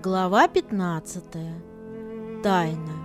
Глава 15. Тайна.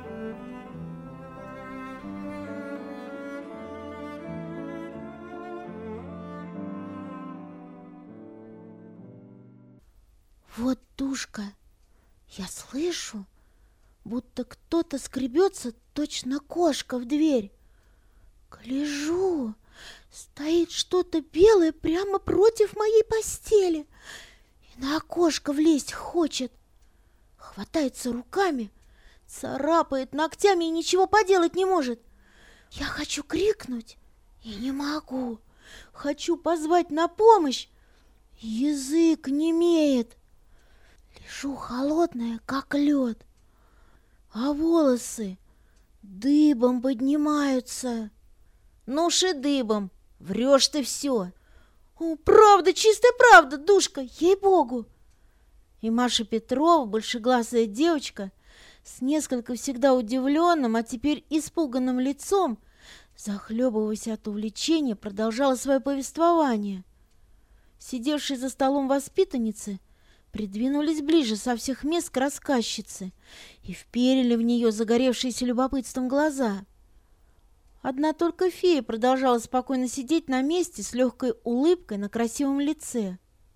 Вот душка, я слышу, будто кто-то скребется, точно кошка в дверь. Гляжу, стоит что-то белое прямо против моей постели и на окошко влезть хочет. Хватается руками, царапает ногтями и ничего поделать не может. Я хочу крикнуть и не могу. Хочу позвать на помощь. Язык немеет. Лежу холодная, как лед, а волосы дыбом поднимаются. Ну уж и дыбом, врешь ты все. О, правда, чистая правда, душка, ей-богу. И Маша Петрова, большеглазая девочка, с несколько всегда удивленным, а теперь испуганным лицом, захлебываясь от увлечения, продолжала свое повествование. Сидевшие за столом воспитанницы придвинулись ближе со всех мест к рассказчице и вперили в нее загоревшиеся любопытством глаза. Одна только фея продолжала спокойно сидеть на месте с легкой улыбкой на красивом лице.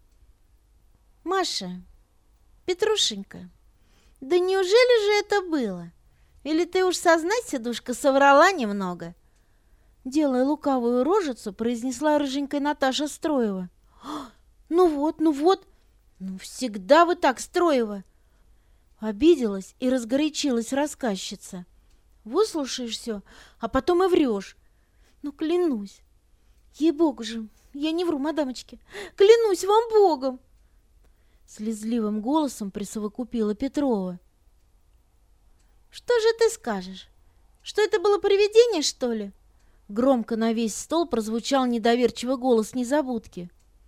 «Маша, Петрушенька, да неужели же это было? Или ты уж, сознайся, душка, соврала немного?» Делая лукавую рожицу, произнесла рыженькая Наташа Строева. Ну вот, ну всегда вы так, Строева!» Обиделась и разгорячилась рассказчица. «Выслушаешь все, а потом и врешь. Ну, клянусь, ей-богу же, я не вру, мадамочки, клянусь вам Богом!» Слезливым голосом присовокупила Петрова. «Что же ты скажешь? Что это было привидение, что ли?» Громко на весь стол прозвучал недоверчивый голос незабудки.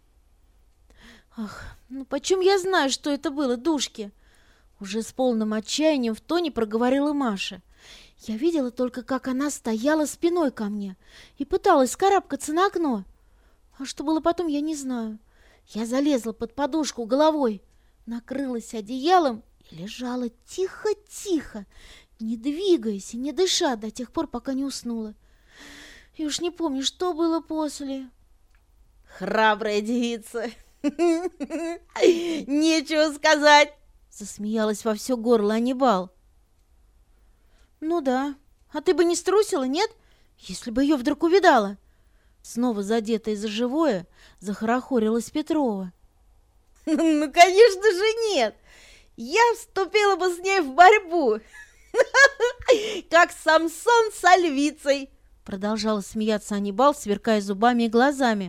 «Ах, ну почем я знаю, что это было, душки?» Уже с полным отчаянием в тоне проговорила Маша. «Я видела только, как она стояла спиной ко мне и пыталась скарабкаться на окно. А что было потом, я не знаю. Я залезла под подушку головой, накрылась одеялом и лежала тихо-тихо, не двигаясь и не дыша до тех пор, пока не уснула. И уж не помню, что было после». «Храбрая девица! Нечего сказать!» Засмеялась во все горло Аннибал. «Ну да, а ты бы не струсила, нет? Если бы ее вдруг увидала!» Снова задетая за живое, захорохорилась Петрова. «Ну, конечно же, нет! Я вступила бы с ней в борьбу, как Самсон со львицей!» Продолжала смеяться Аннибал, сверкая зубами и глазами.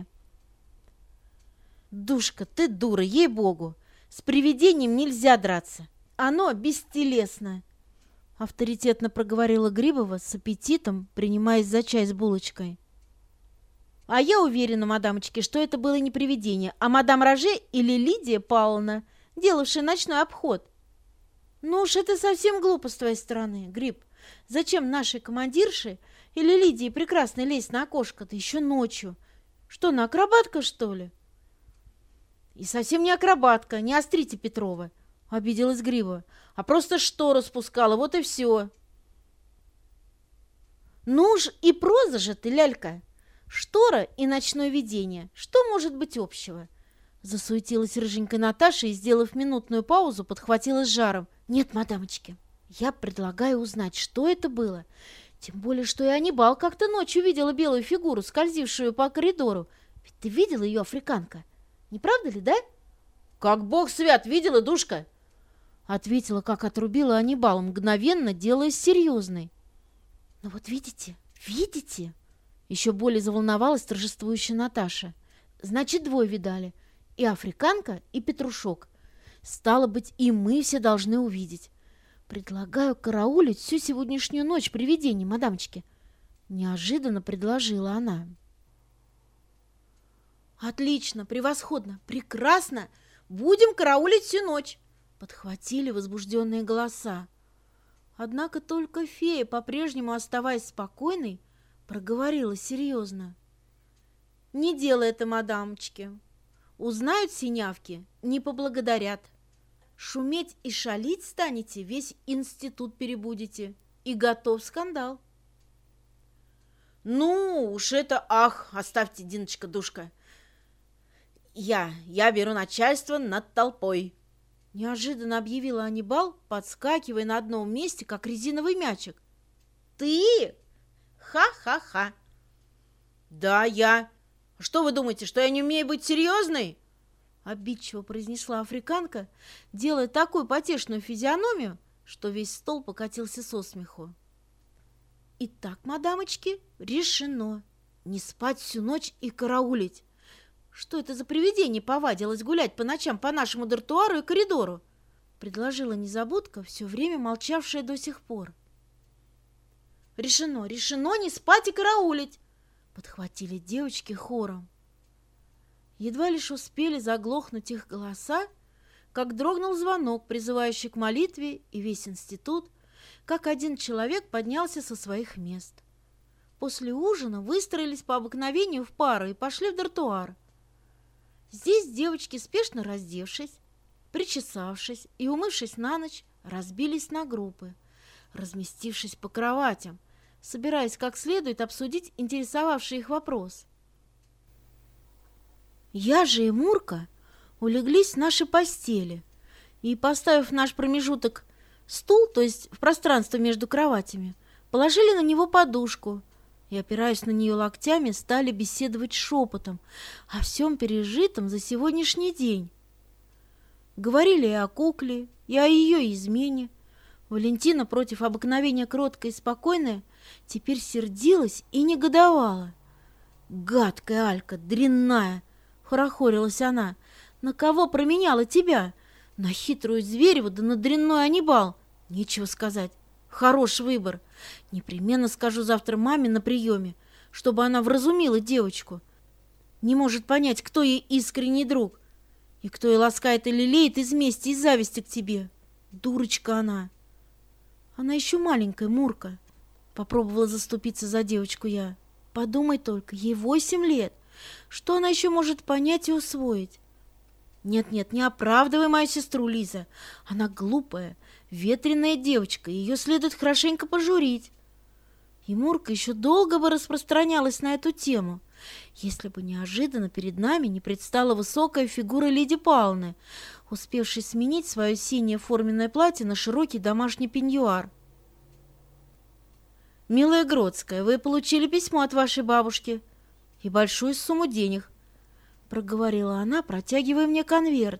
«Душка, ты дура, ей-богу! С привидением нельзя драться, оно бестелесное!» Авторитетно проговорила Грибова с аппетитом, принимаясь за чай с булочкой. «А я уверена, мадамочки, что это было не привидение, а мадам Роже или Лидия Павловна, делавшая ночной обход». «Ну уж это совсем глупо с твоей стороны, Гриб. Зачем нашей командирше или Лидии прекрасно лезть на окошко-то еще ночью? Что, она акробатка, что ли?» «И совсем не акробатка, не острите, Петрова», — обиделась Грибова, «а просто штору спускала, вот и все». «Ну уж и проза же ты, лялька! Штора и ночное видение, что может быть общего?» Засуетилась рыженькая Наташа и, сделав минутную паузу, подхватила с жаром. «Нет, мадамочки, я предлагаю узнать, что это было. Тем более, что и Аннибал как-то ночью видела белую фигуру, скользившую по коридору. Ведь ты видела ее, африканка? Не правда ли, да?» «Как бог свят, видела, душка!» Ответила, как отрубила Аннибал, мгновенно делаясь серьезной. «Ну вот видите? Еще более заволновалась торжествующая Наташа. Значит, двое видали. И африканка, и Петрушок. Стало быть, и мы все должны увидеть. Предлагаю караулить всю сегодняшнюю ночь привидений, мадамочки», — неожиданно предложила она. «Отлично, превосходно, прекрасно! Будем караулить всю ночь!» — подхватили возбужденные голоса. Однако только фея, по-прежнему оставаясь спокойной, проговорила серьезно. «Не делай это, мадамочки. Узнают синявки, не поблагодарят. Шуметь и шалить станете, весь институт перебудете, и готов скандал. Ну, уж это, оставьте, Диночка-душка. Я беру начальство над толпой. Неожиданно объявила Аннибал, подскакивая на одном месте, как резиновый мячик. Ты? Ха-ха-ха. Да, я. Что вы думаете, что я не умею быть серьезной? Обидчиво произнесла африканка, делая такую потешную физиономию, что весь стол покатился со смеху. Итак, мадамочки, решено не спать всю ночь и караулить. Что это за привидение повадилось гулять по ночам по нашему тротуару и коридору? Предложила незабудка, все время молчавшая до сих пор. Решено не спать и караулить, подхватили девочки хором. Едва лишь успели заглохнуть их голоса, как дрогнул звонок, призывающий к молитве, и весь институт, как один человек, поднялся со своих мест. После ужина выстроились по обыкновению в пары и пошли в тротуар. Здесь девочки, спешно раздевшись, причесавшись и умывшись на ночь, разбились на группы, разместившись по кроватям, собираясь как следует обсудить интересовавший их вопрос. Я же и Мурка улеглись в наши постели и, поставив наш промежуток стул, то есть в пространство между кроватями, положили на него подушку и, опираясь на нее локтями, стали беседовать шепотом о всем пережитом за сегодняшний день. Говорили и о кукле, и о ее измене. Валентина, против обыкновения кроткая и спокойная, теперь сердилась и негодовала. «Гадкая Алька, дрянная!» — хорохорилась она. «На кого променяла тебя? На хитрую Звереву да на дрянной Аннибал? Нечего сказать. Хорош выбор. Непременно скажу завтра маме на приеме, чтобы она вразумила девочку. Не может понять, кто ей искренний друг, и кто ее ласкает и лелеет из мести и зависти к тебе. Дурочка она!» «Она еще маленькая, Мурка», — попробовала заступиться за девочку я. «Подумай только, ей 8 лет. Что она еще может понять и усвоить?» «Нет-нет, не оправдывай мою сестру, Лиза. Она глупая, ветреная девочка, ее следует хорошенько пожурить». И Мурка еще долго бы распространялась на эту тему, если бы неожиданно перед нами не предстала высокая фигура леди Павловны, успевшей сменить свое синее форменное платье на широкий домашний пеньюар. «Милая Гродская, вы получили письмо от вашей бабушки и большую сумму денег», — проговорила она, протягивая мне конверт.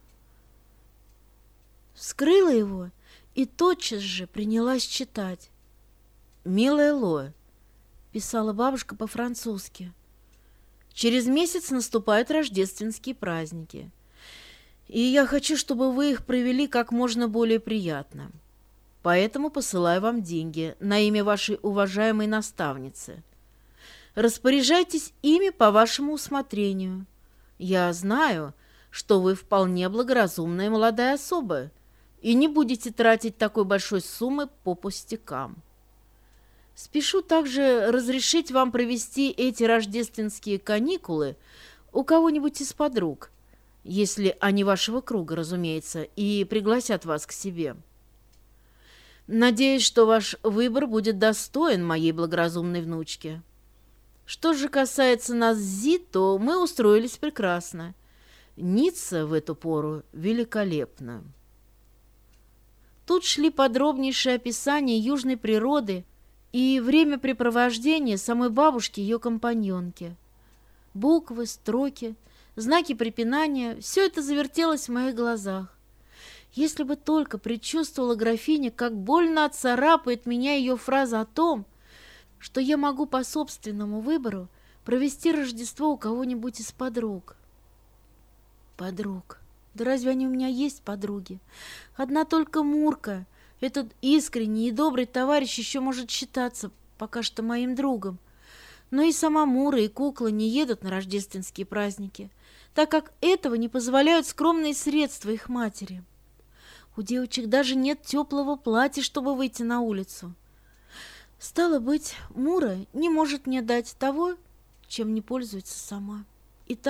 Вскрыла его и тотчас же принялась читать. «Милая Ло», — писала бабушка по-французски, — «через месяц наступают рождественские праздники, и я хочу, чтобы вы их провели как можно более приятно. Поэтому посылаю вам деньги на имя вашей уважаемой наставницы. Распоряжайтесь ими по вашему усмотрению. Я знаю, что вы вполне благоразумная молодая особа и не будете тратить такой большой суммы по пустякам. Спешу также разрешить вам провести эти рождественские каникулы у кого-нибудь из подруг, если они вашего круга, разумеется, и пригласят вас к себе. Надеюсь, что ваш выбор будет достоин моей благоразумной внучки. Что же касается нас с Зи, то мы устроились прекрасно. Ницца в эту пору великолепна». Тут шли подробнейшие описания южной природы и времяпрепровождения самой бабушки и ее компаньонки. Буквы, строки, знаки препинания — все это завертелось в моих глазах. Если бы только предчувствовала графиня, как больно отцарапает меня ее фраза о том, что я могу по собственному выбору провести Рождество у кого-нибудь из подруг. Подруг. Да разве они у меня есть подруги? Одна только Мурка. Этот искренний и добрый товарищ еще может считаться пока что моим другом. Но и сама Мура, и кукла не едут на рождественские праздники, так как этого не позволяют скромные средства их матери. У девочек даже нет теплого платья, чтобы выйти на улицу. Стало быть, Мура не может мне дать того, чем не пользуется сама. Итак,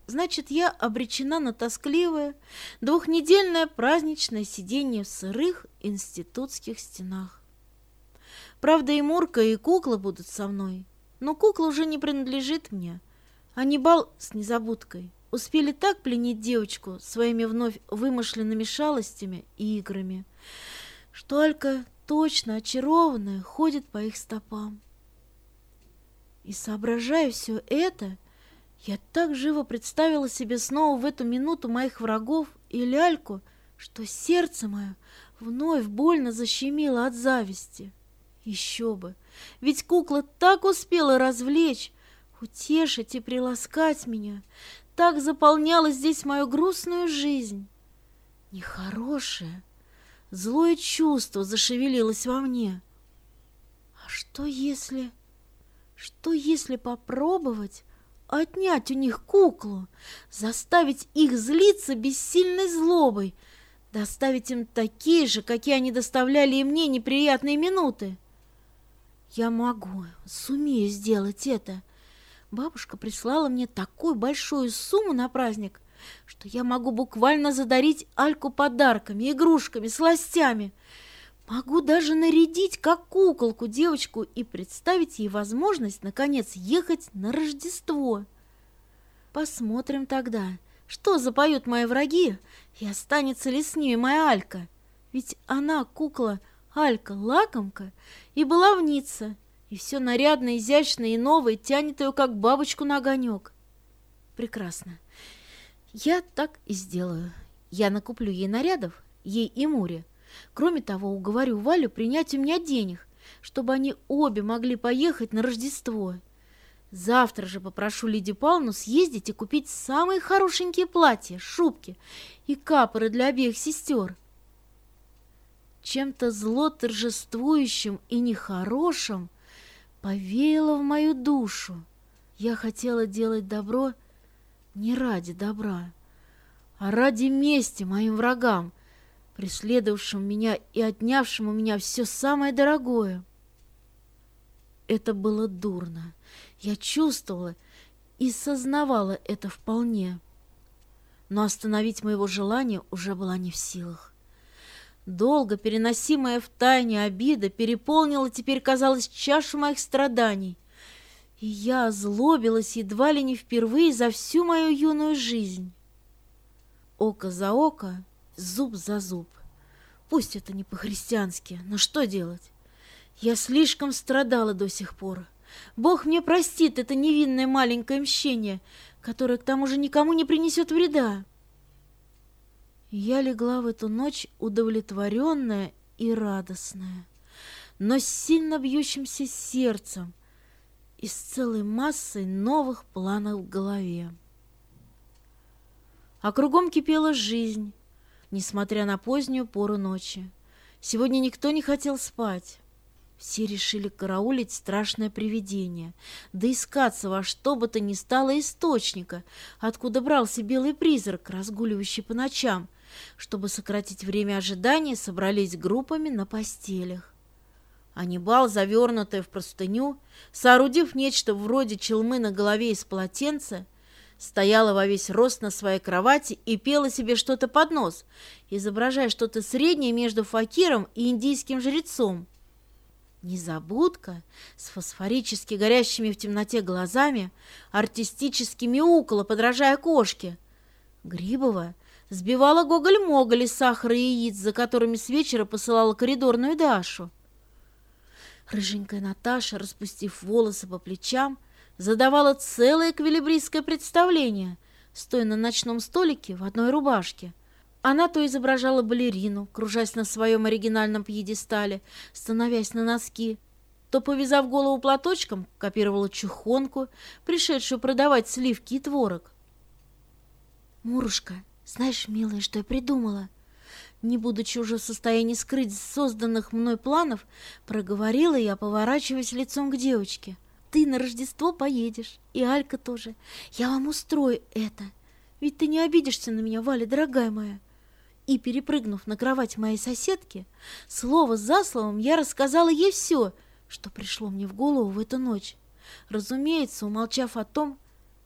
значит, я обречена на тоскливое двухнедельное праздничное сидение в сырых институтских стенах. Правда, и Мурка, и кукла будут со мной, но кукла уже не принадлежит мне. Аннибал с Незабудкой успели так пленить девочку своими вновь вымышленными шалостями и играми, что Алька, точно очарованная, ходит по их стопам. И, соображая все это, я так живо представила себе снова в эту минуту моих врагов и ляльку, что сердце мое вновь больно защемило от зависти. Еще бы, ведь кукла так успела развлечь, утешить и приласкать меня, так заполняла здесь мою грустную жизнь. Нехорошее, злое чувство зашевелилось во мне. А что если попробовать отнять у них куклу, заставить их злиться бессильной злобой, доставить им такие же, какие они доставляли и мне, неприятные минуты? Я могу, сумею сделать это. Бабушка прислала мне такую большую сумму на праздник, что я могу буквально задарить Альку подарками, игрушками, сластями. Могу даже нарядить как куколку девочку и представить ей возможность, наконец, ехать на Рождество. Посмотрим тогда, что запоют мои враги, и останется ли с ними моя Алька. Ведь она, кукла Алька-лакомка, и баловница, и все нарядное, изящное и новое тянет ее, как бабочку на огонек. Прекрасно. Я так и сделаю. Я накуплю ей нарядов, ей и Муре. Кроме того, уговорю Валю принять у меня денег, чтобы они обе могли поехать на Рождество. Завтра же попрошу Лидию Павловну съездить и купить самые хорошенькие платья, шубки и капоры для обеих сестер. Чем-то зло торжествующим и нехорошим повеяло в мою душу. Я хотела делать добро не ради добра, а ради мести моим врагам, преследовавшим меня и отнявшим у меня все самое дорогое. Это было дурно. Я чувствовала и сознавала это вполне. Но остановить моего желания уже была не в силах. Долго переносимая втайне обида переполнила теперь, казалось, чашу моих страданий, и я озлобилась едва ли не впервые за всю мою юную жизнь. Око за око, зуб за зуб. Пусть это не по-христиански, но что делать? Я слишком страдала до сих пор. Бог мне простит это невинное маленькое мщение, которое к тому же никому не принесет вреда. Я легла в эту ночь удовлетворенная и радостная, но с сильно бьющимся сердцем и с целой массой новых планов в голове. А кругом кипела жизнь, несмотря на позднюю пору ночи. Сегодня никто не хотел спать. Все решили караулить страшное привидение, да искаться во что бы то ни стало источника, откуда брался белый призрак, разгуливающий по ночам. Чтобы сократить время ожидания, собрались группами на постелях. Аннибал, завернутая в простыню, соорудив нечто вроде челмы на голове из полотенца, стояла во весь рост на своей кровати и пела себе что-то под нос, изображая что-то среднее между факиром и индийским жрецом. Незабудка с фосфорически горящими в темноте глазами артистически мяукала, подражая кошке. Грибова сбивала гоголь-моголь из сахара и яиц, за которыми с вечера посылала коридорную Дашу. Рыженькая Наташа, распустив волосы по плечам, задавала целое эквилибристское представление, стоя на ночном столике в одной рубашке. Она то изображала балерину, кружась на своем оригинальном пьедестале, становясь на носки, то, повязав голову платочком, копировала чухонку, пришедшую продавать сливки и творог. «Мурушка, знаешь, милая, что я придумала?» Не будучи уже в состоянии скрыть созданных мной планов, проговорила я, поворачиваясь лицом к девочке. «Ты на Рождество поедешь, и Алька тоже. Я вам устрою это. Ведь ты не обидишься на меня, Валя, дорогая моя». И, перепрыгнув на кровать моей соседки, слово за словом я рассказала ей все, что пришло мне в голову в эту ночь, разумеется, умолчав о том,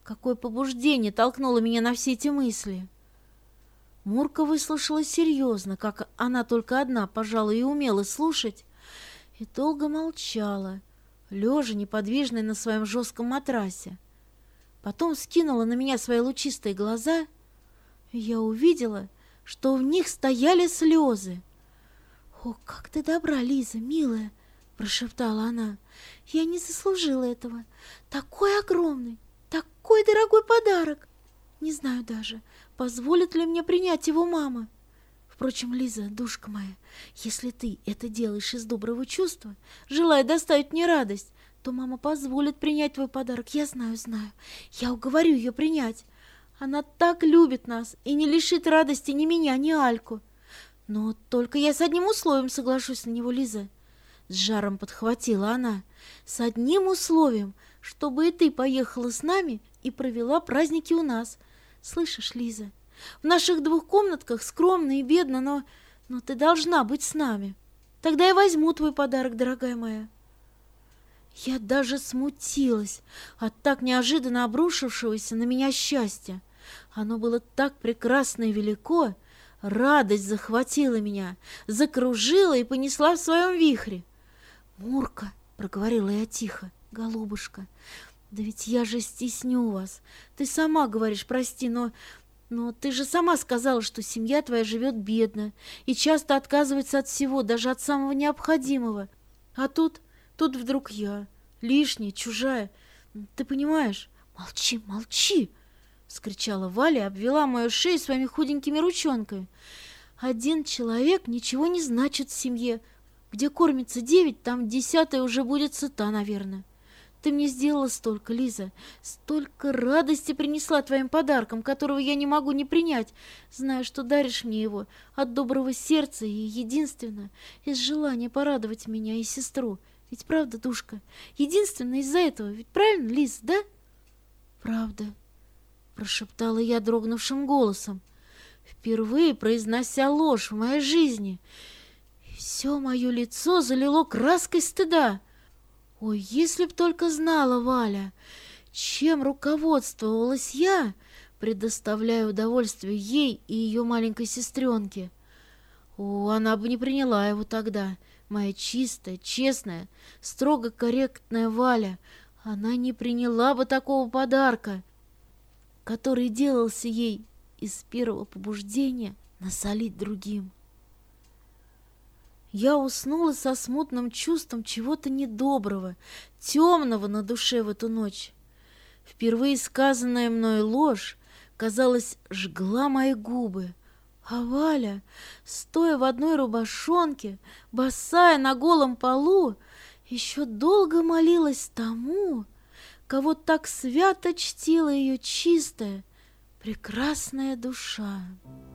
Какое побуждение толкнуло меня на все эти мысли? Мурка выслушала серьезно, как она только одна, пожалуй, и умела слушать, и долго молчала, лежа неподвижной на своем жестком матрасе. Потом скинула на меня свои лучистые глаза, и я увидела, что в них стояли слезы. «О, как ты добра, Лиза, милая!» — прошептала она. «Я не заслужила этого. Такой огромный, такой дорогой подарок! Не знаю даже, позволит ли мне принять его мама. Впрочем, Лиза, душка моя, если ты это делаешь из доброго чувства, желая доставить мне радость, то мама позволит принять твой подарок. Я знаю. Я уговорю ее принять. Она так любит нас и не лишит радости ни меня, ни Альку. Но только я с одним условием соглашусь на него, Лиза». С жаром подхватила она. «С одним условием, чтобы и ты поехала с нами и провела праздники у нас. Слышишь, Лиза, в наших 2 комнатках скромно и бедно, но ты должна быть с нами. Тогда я возьму твой подарок, дорогая моя». Я даже смутилась от так неожиданно обрушившегося на меня счастья. Оно было так прекрасно и велико, радость захватила меня, закружила и понесла в своем вихре. «Мурка», — проговорила я тихо, — «голубушка, да ведь я же стесню вас. Ты сама говоришь, прости, но ты же сама сказала, что семья твоя живет бедно и часто отказывается от всего, даже от самого необходимого. А тут вдруг я, лишняя, чужая. Ты понимаешь?» «Молчи, молчи!» — вскричала Валя и обвела мою шею своими худенькими ручонками. «Один человек ничего не значит в семье. Где кормится 9, там 10-я уже будет сыта, наверное. Ты мне сделала столько, Лиза, столько радости принесла твоим подарком, которого я не могу не принять, зная, что даришь мне его от доброго сердца и единственно из желания порадовать меня и сестру. Ведь правда, душка? Единственно из-за этого. Ведь правильно, Лиз, да?» «Правда», — прошептала я дрогнувшим голосом, впервые произнося ложь в моей жизни. И все мое лицо залило краской стыда. Ой, если б только знала Валя, чем руководствовалась я, предоставляя удовольствие ей и ее маленькой сестренке. О, она бы не приняла его тогда, моя чистая, честная, строго корректная Валя. Она не приняла бы такого подарка, который делался ей из первого побуждения насолить другим. Я уснула со смутным чувством чего-то недоброго, темного на душе в эту ночь. Впервые сказанная мной ложь, казалось, жгла мои губы, а Валя, стоя в одной рубашонке, босая на голом полу, еще долго молилась тому, кого так свято чтила ее чистая, прекрасная душа.